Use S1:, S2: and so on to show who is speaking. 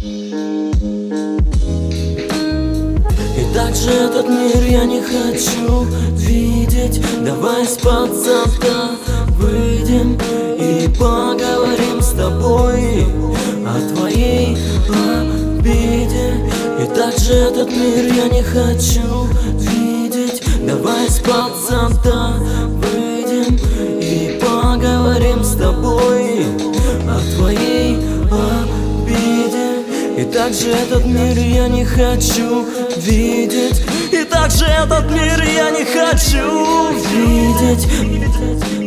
S1: И также этот мир я не хочу видеть. Давай с пацана выйдем и поговорим с тобой о твоей обиде. И также этот мир я не хочу видеть. Давай с пацана выйдем и поговорим с тобой о твоей обиде. И также этот мир я не хочу видеть. И также этот мир я не хочу видеть.